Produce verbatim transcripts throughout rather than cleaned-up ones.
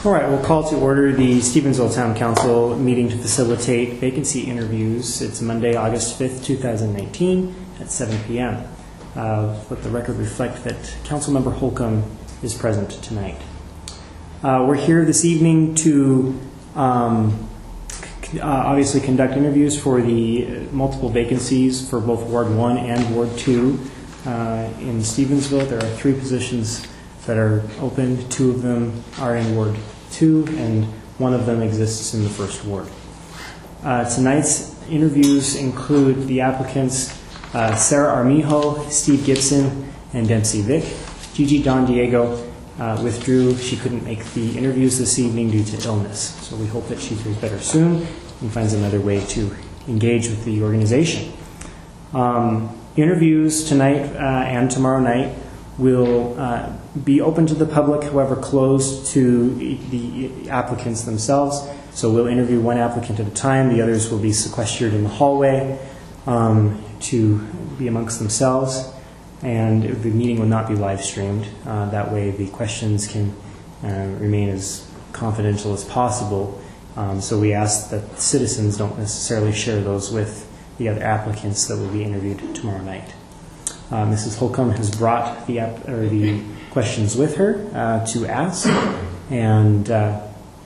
All right, we'll call to order the Stevensville Town Council meeting to facilitate vacancy interviews. It's Monday, August fifth, two thousand nineteen at seven p m Uh, let the record reflect that Councilmember Holcomb is present tonight. Uh, we're here this evening to um, c- uh, obviously conduct interviews for the multiple vacancies for both Ward one and Ward two. Uh, in Stevensville, there are three positions that are open. Two of them are in Ward two, and one of them exists in the first ward. Uh, tonight's interviews include the applicants uh, Sarah Armijo, Steve Gibson, and Dempsey Vick. Gigi Don Diego uh, withdrew. She couldn't make the interviews this evening due to illness, so we hope that she feels better soon and finds another way to engage with the organization. Um, interviews tonight uh, and tomorrow night will uh, be open to the public, however closed to the applicants themselves. So we'll interview one applicant at a time. The others will be sequestered in the hallway um, to be amongst themselves. And the meeting will not be live streamed. Uh, that way the questions can uh, remain as confidential as possible. Um, so we ask that citizens don't necessarily share those with the other applicants that will be interviewed tomorrow night. Uh, Missus Holcomb has brought the ap- or the questions with her uh, to ask, and uh,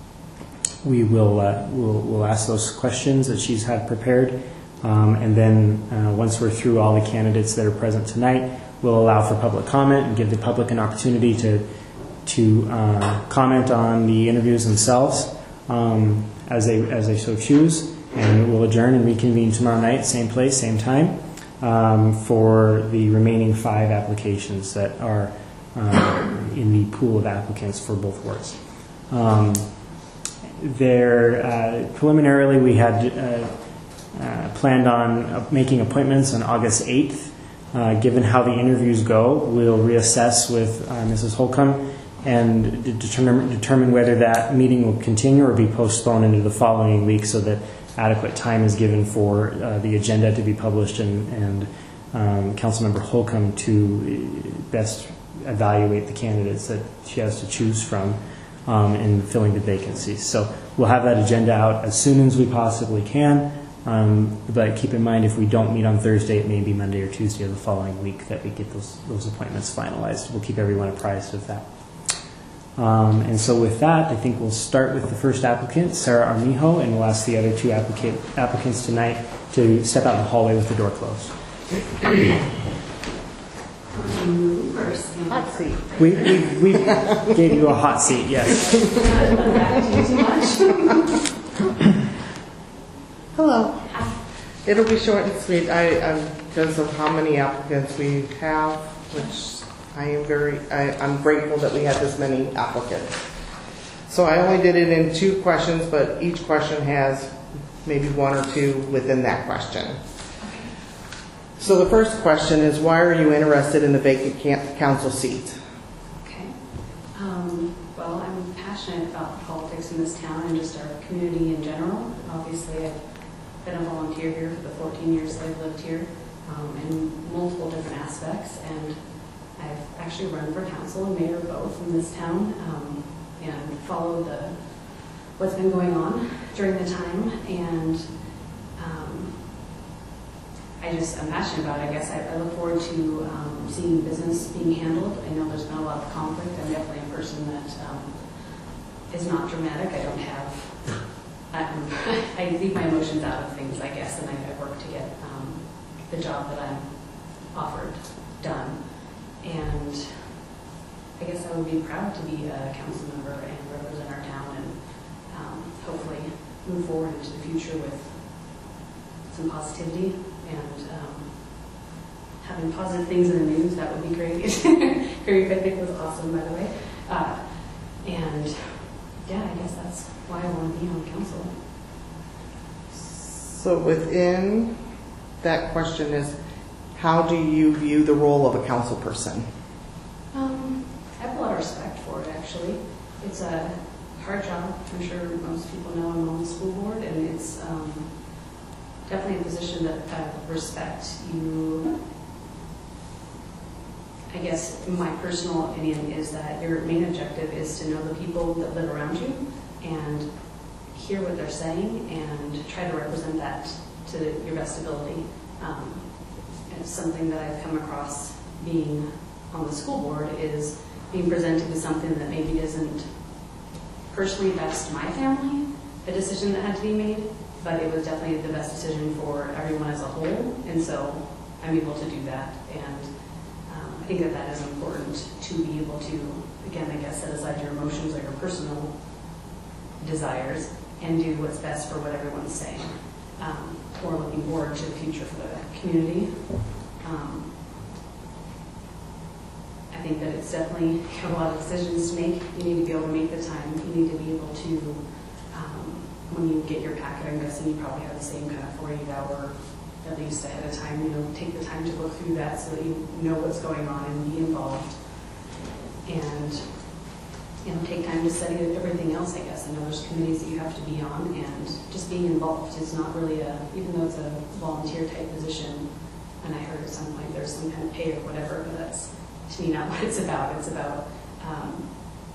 we will uh, we'll, we'll ask those questions that she's had prepared, um, and then uh, once we're through all the candidates that are present tonight, we'll allow for public comment and give the public an opportunity to to uh, comment on the interviews themselves um, as they as they so choose, and we'll adjourn and reconvene tomorrow night, same place, same time. Um, for the remaining five applications that are um, in the pool of applicants for both wards. Um, there, uh, preliminarily, we had uh, uh, planned on uh, making appointments on August eighth. Uh, given how the interviews go, we'll reassess with uh, Missus Holcomb and de- determine, determine whether that meeting will continue or be postponed into the following week so that adequate time is given for uh, the agenda to be published and, and um, Councilmember Holcomb to best evaluate the candidates that she has to choose from um, in filling the vacancies. So we'll have that agenda out as soon as we possibly can, um, but keep in mind if we don't meet on Thursday, it may be Monday or Tuesday of the following week that we get those, those appointments finalized. We'll keep everyone apprised of that. Um, and so with that, I think we'll start with the first applicant, Sarah Armijo, and we'll ask the other two applicant, applicants tonight to step out in the hallway with the door closed. Hot seat. We, we, we gave you a hot seat, yes. Hello. It'll be short and sweet. I, I because of how many applicants we have, which I am very, I, I'm grateful that we had this many applicants. So I only did it in two questions, but each question has maybe one or two within that question. So the first question is, why are you interested in the vacant council seat? Okay. Um, well, I'm passionate about politics in this town and just our community in general. Obviously, I've been a volunteer here for the fourteen years that I've lived here um, in multiple different aspects, and I've actually run for council and mayor both in this town, um, and followed the what's been going on during the time, and um, I just am passionate about it. I guess I, I look forward to um, seeing business being handled. I know there's been a lot of conflict. I'm definitely a person that um, is not dramatic. I don't have um, I leave my emotions out of things, I guess, and I, I work to get um, the job that I'm offered done. And I guess I would be proud to be a council member and represent our town and um, hopefully move forward into the future with some positivity and um, having positive things in the news. That would be great. Harry Picnic was awesome, by the way. Uh, and yeah, I guess that's why I want to be on council. So within that question is, how do you view the role of a council person? Um, I have a lot of respect for it, actually. It's a hard job. I'm sure most people know I'm on the school board, and it's um, definitely a position that I respect. You I guess my personal opinion is that your main objective is to know the people that live around you and hear what they're saying and try to represent that to your best ability. Um, and it's something that I've come across being on the school board is being presented with something that maybe isn't personally best to my family, a decision that had to be made, but it was definitely the best decision for everyone as a whole, and so I'm able to do that. And um, I think that that is important to be able to, again, I guess, set aside your emotions or your personal desires and do what's best for what everyone's saying. Um, we're looking forward to the future for the community. Um, I think that it's definitely, you have a lot of decisions to make. You need to be able to make the time. You need to be able to, um, when you get your packet, I'm guessing you probably have the same kind of forty-eight hour at least ahead of time, you know, take the time to look through that so that you know what's going on and be involved. And, you know, take time to study everything else, I guess. I know there's committees that you have to be on, and just being involved is not really a, even though it's a volunteer type position, and I heard at some point there's some kind of pay or whatever, but that's, to me, not what it's about. It's about, um,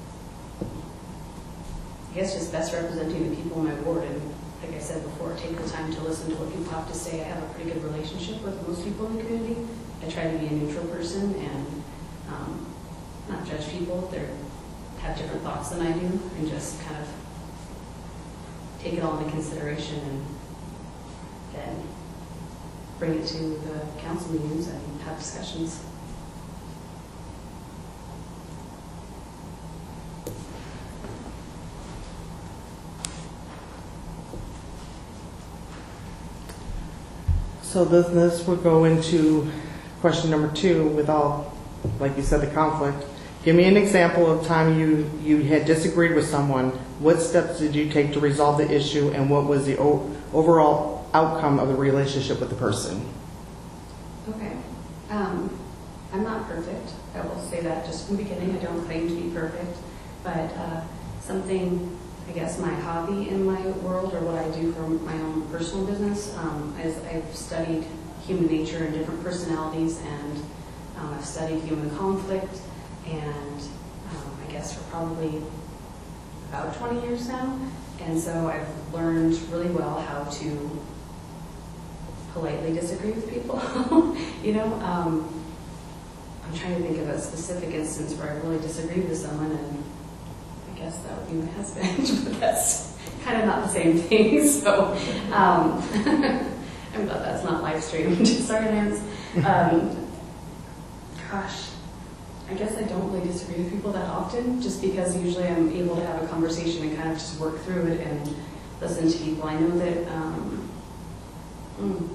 I guess, just best representing the people in my ward. And like I said before, take the time to listen to what people have to say. I have a pretty good relationship with most people in the community. I try to be a neutral person and um, not judge people if they have different thoughts than I do, and just kind of take it all into consideration and then bring it to the council meetings and have discussions. So this, this will go into question number two with all, like you said, the conflict. Give me an example of time you, you had disagreed with someone. What steps did you take to resolve the issue, and what was the o overall outcome of the relationship with the person? Okay. Um, I'm not perfect. I will say that just from the beginning. I don't claim to be perfect. But uh, something, I guess, my hobby in my world, or what I do for my own personal business, um, is I've studied human nature and different personalities, and um, I've studied human conflict, and um, I guess for probably about twenty years now. And so I've learned really well how to politely disagree with people. You know, um, I'm trying to think of a specific instance where I really disagreed with someone, and I guess that would be my husband, but that's kind of not the same thing. So um, I'm glad that's not live streamed. Sorry, Lance. Um, gosh, I guess I don't really disagree with people that often, just because usually I'm able to have a conversation and kind of just work through it and listen to people. I know that um, mm,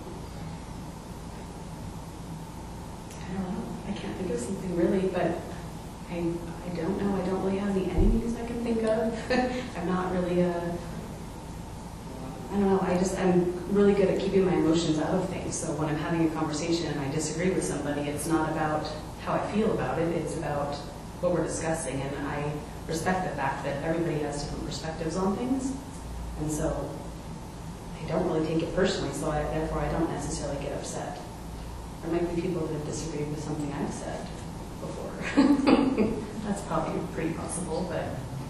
I don't know. I can't think of something really, but I I don't know. I don't really have any enemies I can think of. I'm not really a. I don't know. I just I'm really good at keeping my emotions out of things. So when I'm having a conversation and I disagree with somebody, it's not about how I feel about it. It's about what we're discussing, and I respect the fact that everybody has different perspectives on things, and so I don't really take it personally. So I, therefore, I don't necessarily get upset. There might be people that disagree with something I've said before. That's probably pretty possible, but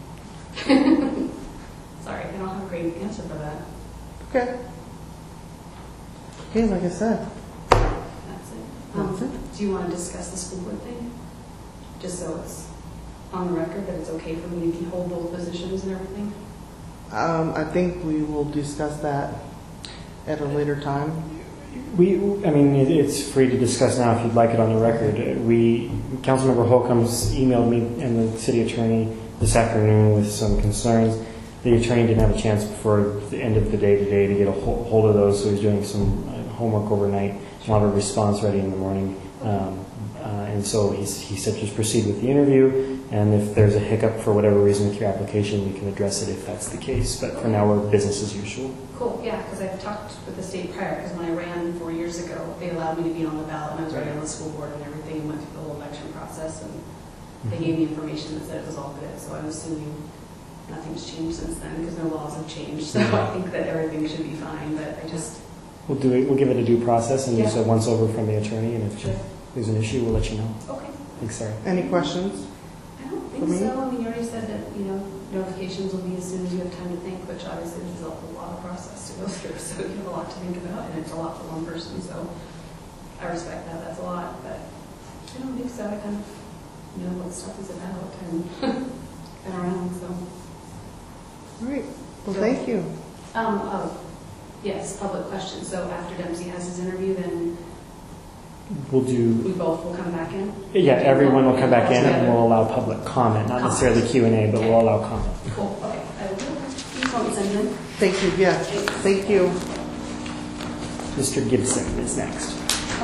sorry, I don't have a great answer for that. Okay. Okay, like I said. That's it. Um, That's it. Do you want to discuss the school board thing? Just so it's on the record that it's okay for me to hold both positions and everything? Um, I think we will discuss that at a later time. We, I mean, it, it's free to discuss now if you'd like it on the record. Uh, We, Councilmember Holcomb's emailed me and the city attorney this afternoon with some concerns. The attorney didn't have a chance before the end of the day today to get a ho- hold of those, so he's doing some uh, homework overnight. We'll have a response ready in the morning. Um, uh, and so he's, he said just proceed with the interview, and if there's a hiccup for whatever reason with your application, we can address it if that's the case. But for now, we're business as usual. Cool, yeah, because I've talked with the state prior, because when I ran four years ago, they allowed me to be on the ballot, and I was already on the school board and everything, and went through the whole election process, and they gave me information that said it was all good, so I'm assuming nothing's changed since then, because no laws have changed, so I think that everything should be fine, but I just... We'll do it. We'll give it a due process and Yeah. just a once over from the attorney, and if Sure. there's an issue, we'll let you know. Okay, Thanks, Sarah. Any questions? I don't For think me? so. I mean, you already said that, you know, notifications will be as soon as you have time to think, which obviously is a lot of process to go through, so you have a lot to think about, and it's a lot for one person, so I respect that, that's a lot, but I don't think so. I kind of know what stuff is about and been around, so. All right. Well, So- thank you. Um, oh, yes, public question. So after Dempsey has his interview, then We'll do, we both will come back in? yeah, everyone will come back in and Together? we'll allow public comment, not necessarily Q and A, but we'll allow comment. Cool, okay. I will do that. You just want me to send it in? Thank you. Yes. Thank you. Mister Gibson is next.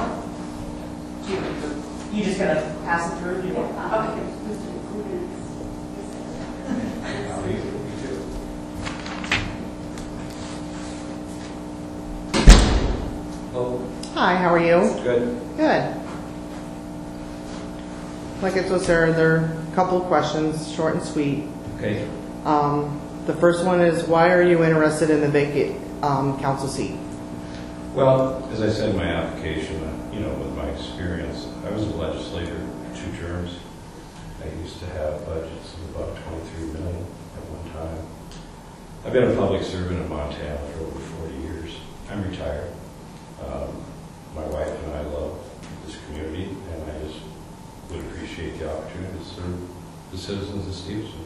You just gotta pass it through? Okay. Hello. Hi, how are you? Good. Good. Like I told Sarah, there are a couple of questions, short and sweet. Okay. Um, the first one is, why are you interested in the vacant um, council seat? Well, as I said in my application, uh, you know, with my experience, I was a legislator for two terms. I used to have budgets of about twenty-three million at one time. I've been a public servant in Montana for over forty years. I'm retired. Um, my wife and I love this community, and I just would appreciate the opportunity to serve the citizens of Stevenson.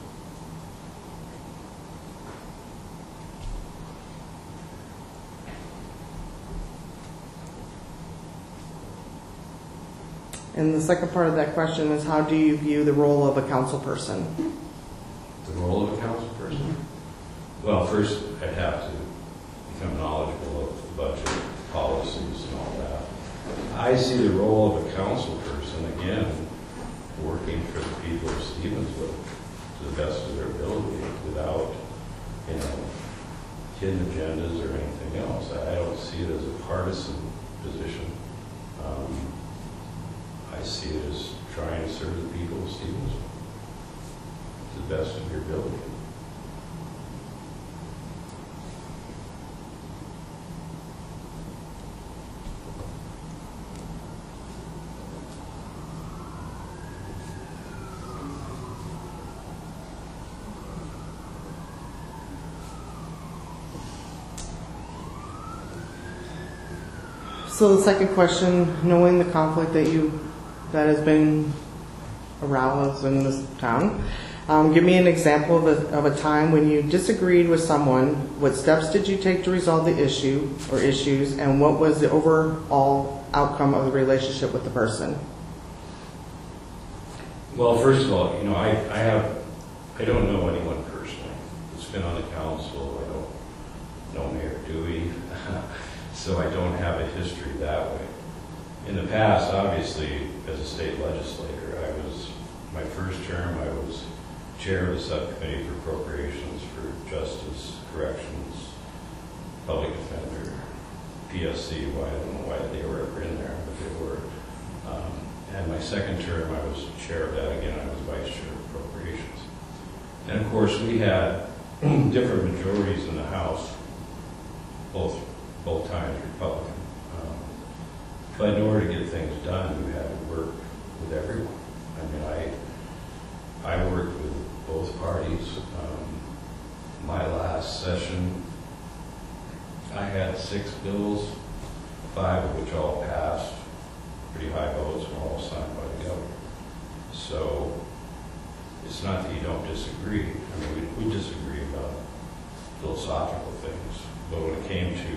And the second part of that question is, how do you view the role of a council person? The role of a council person? Well, first, I'd have to become knowledgeable of the budget, policies, and all that. I see the role of a council person, again, working for the people of Stevensville to the best of their ability without, you know, hidden agendas or anything else. I don't see it as a partisan position. Um, I see it as trying to serve the people of Stevensville to the best of your ability. So the second question, knowing the conflict that you, that has been aroused in this town, um, give me an example of a, of a time when you disagreed with someone. What steps did you take to resolve the issue or issues, and what was the overall outcome of the relationship with the person? Well, first of all, you know, I, I have, I don't know anyone personally that's been on the council. I don't know Mayor Dewey, so I don't have a history that way. In the past, obviously, as a state legislator, I was, my first term, I was chair of the subcommittee for appropriations for justice, corrections, public defender, P S C. Well, I don't know why they were ever in there, but they were. Um, and my second term, I was chair of that again. I was vice chair of appropriations. And of course, we had different majorities in the House, both both times Republican. Um, but in order to get things done, you had to work with everyone. I mean, I I worked with both parties. Um, my last session, I had six bills, five of which all passed, pretty high votes, were all signed by the governor. So it's not that you don't disagree. I mean, we, we disagree about philosophical things, but when it came to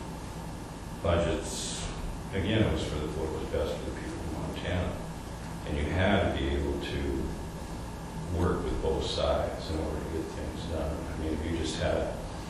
budgets, again, it was for the what was best for the people of Montana, and you had to be able to work with both sides in order to get things done. I mean, if you just had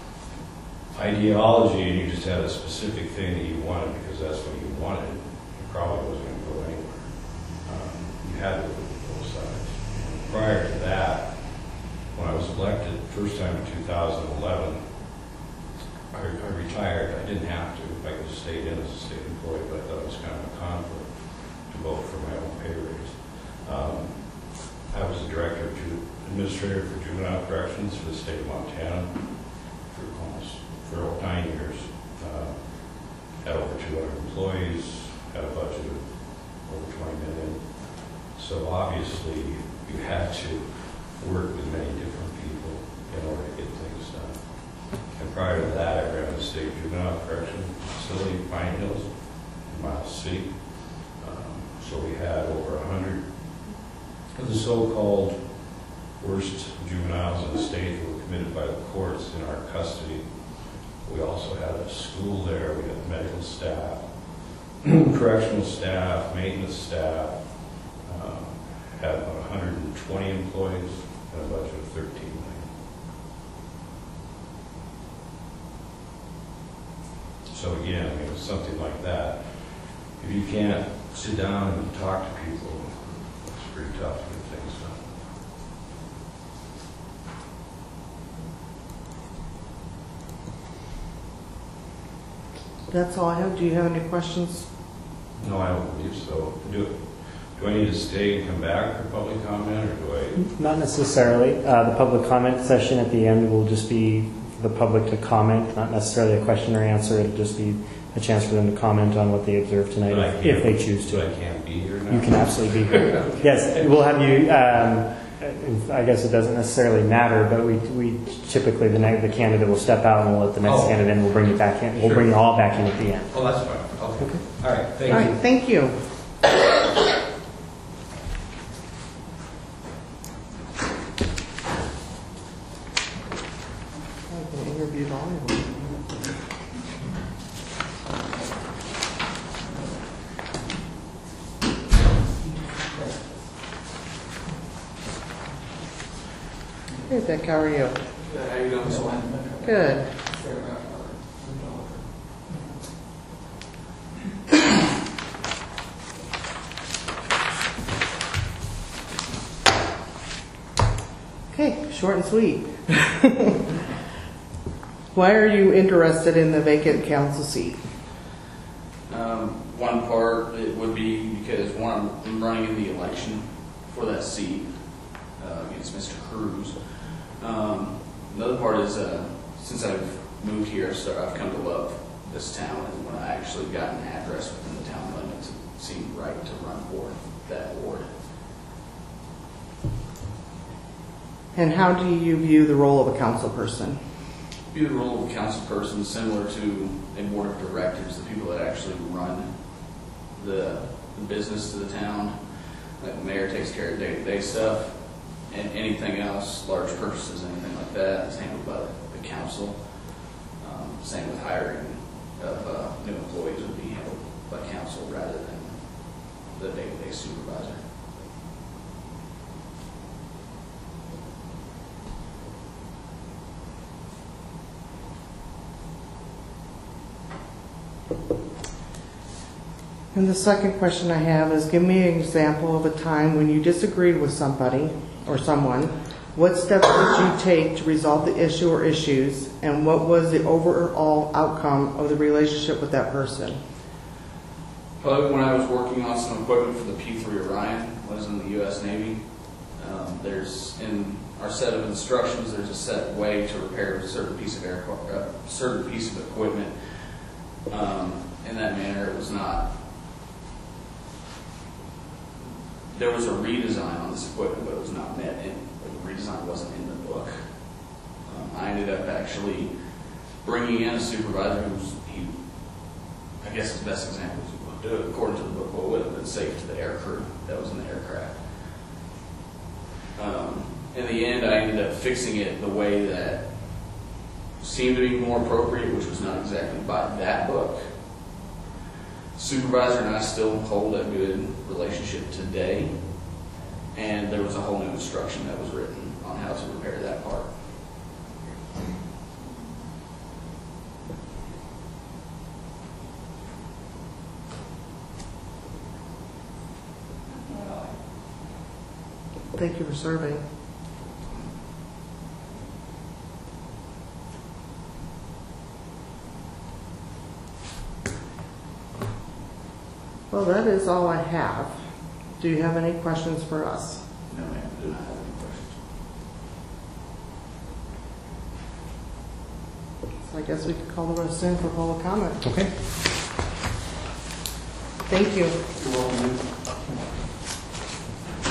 ideology and you just had a specific thing that you wanted because that's what you wanted, it probably wasn't going to go anywhere. Um, you had to work with both sides. Prior to that, when I was elected first time in two thousand eleven, I, I retired. I didn't have to. I could have stayed in as a state employee, but I thought it was kind of a conflict to vote for my own pay raise. Um, I was the director of ju- administrator for juvenile corrections for the state of Montana for almost for nine years. Uh, had over two hundred employees, had a budget of over twenty million. So obviously, you had to work with many different people in order to get things done. And prior to that, I ran the state juvenile correction facility, Pine Hills, in Miles C. Um, so we had over a hundred of the so-called worst juveniles in the state who were committed by the courts in our custody. We also had a school there. We had medical staff, correctional staff, maintenance staff. Um, had about one hundred twenty employees and a budget of thirteen million. So again, I mean, with something like that, if you can't sit down and talk to people, it's pretty tough to get things done. That's all I have. Do you have any questions? No, I don't believe so. Do, do I need to stay and come back for public comment, or do I? Not necessarily. Uh, the public comment session at the end will just be for the public to comment, not necessarily a question or answer. It'll just be a chance for them to comment on what they observed tonight, But I if, can't- if they choose So I to. can't be here now? You can absolutely be here. Yes, we'll have you. Um, I guess it doesn't necessarily matter, but we we typically the ne- the candidate will step out and we'll let the next Oh. candidate in. We'll bring you back in. We'll Sure. bring you all back in at the end. Oh, that's fine. Okay. Okay. All right, thank All you. right, thank you. I've been interviewed all of them. Hey, Vic, how are you? Good, how you doing, Miz Wynn? Good. Okay, short and sweet. Why are you interested in the vacant council seat? Um, one part, it would be because, one, I'm running in the election for that seat uh, against Mister Cruz. Um, another part is, uh, since I've moved here, so I've come to love this town, and when I actually got an address within the town limits, it seemed right to run for that ward. And how do you view the role of a council person? View the role of a council person similar to a board of directors, the people that actually run the, the business to the town. Like the mayor takes care of day-to-day stuff, and anything else, large purchases, anything like that, is handled by the, the council. Um, same with hiring of uh, new employees would be handled by council rather than the day-to-day supervisor. And the second question I have is, give me an example of a time when you disagreed with somebody or someone. What steps did you take to resolve the issue or issues, and what was the overall outcome of the relationship with that person? Probably when I was working on some equipment for the P three Orion, was in the U S Navy. Um, there's, in our set of instructions, there's a set way to repair a certain piece of aircraft, a certain piece of equipment. Um, in that manner, it was not. There was a redesign on this equipment, but it was not met in. The redesign wasn't in the book. Um, I ended up actually bringing in a supervisor who's he. I guess his best example is do it according to the book, what would have been safe to the air crew that was in the aircraft. Um, in the end, I ended up fixing it the way that seemed to be more appropriate, which was not exactly by that book. Supervisor and I still hold a good relationship today, and there was a whole new instruction that was written on how to repair that part. Thank you for serving. Well, that is all I have. Do you have any questions for us? No, ma'am, I do not have any questions. So I guess we could call the rest in for public comment. Okay. Thank you. You're welcome.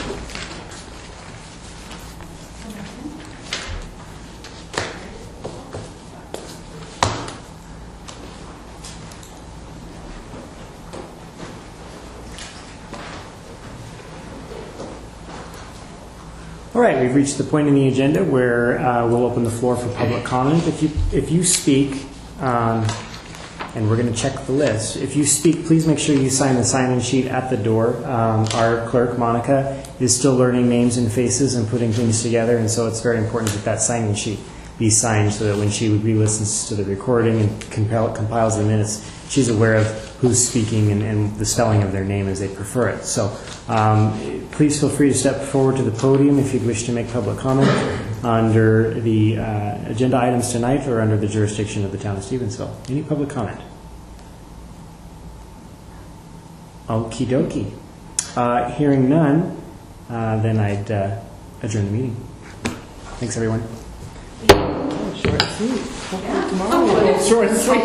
All right, we've reached the point in the agenda where uh, we'll open the floor for public comment. If you if you speak, um, and we're going to check the list. If you speak, please make sure you sign the sign-in sheet at the door. Um, our clerk, Monica, is still learning names and faces and putting things together, and so it's very important that that sign-in sheet be signed so that when she re-listens to the recording and compile, compiles the minutes, she's aware of who's speaking and, and the spelling of their name as they prefer it. So um, please feel free to step forward to the podium if you'd wish to make public comment under the uh, agenda items tonight or under the jurisdiction of the town of Stevensville. Any public comment? Okie dokie. Uh, hearing none, uh, then I'd uh, adjourn the meeting. Thanks, everyone. Short and sweet. Hopefully tomorrow we'll go short and sweet.